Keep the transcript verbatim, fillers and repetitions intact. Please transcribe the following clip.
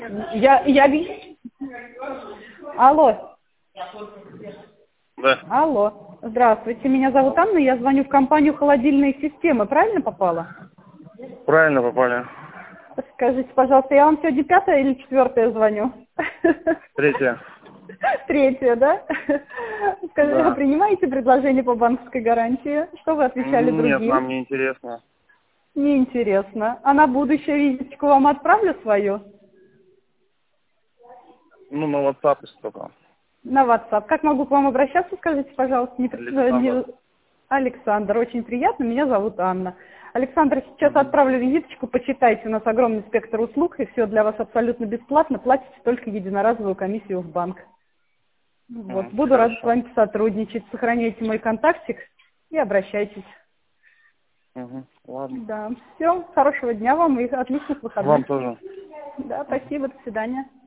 Я, я... ви- Алло. Да, Алло. Здравствуйте, меня зовут Анна, я звоню в компанию «Холодильные системы». Правильно попала? правильно попали. Скажите, пожалуйста, я вам сегодня пятая или четвертая звоню? Третье. Третья, да? Скажите, Да. а принимаете предложение по банковской гарантии? Что вы отвечали Нет, другим? нам не интересно. Неинтересно. А на будущее визитку вам отправлю свою? Ну, на WhatsApp если только. На WhatsApp. Как могу к вам обращаться, скажите, пожалуйста? Не при- э, Александр. не- Александр, очень приятно, меня зовут Анна. Александр, сейчас Мгм. отправлю визиточку, почитайте, у нас огромный спектр услуг, и все для вас абсолютно бесплатно, платите только единоразовую комиссию в банк. Вот. Мгм, Буду рада с хорошо. вами сотрудничать, сохраняйте мой контактик и обращайтесь. Мгм, ладно. Да, все, хорошего дня вам и отличных выходных. Вам тоже. Да, Мгм. спасибо, до свидания.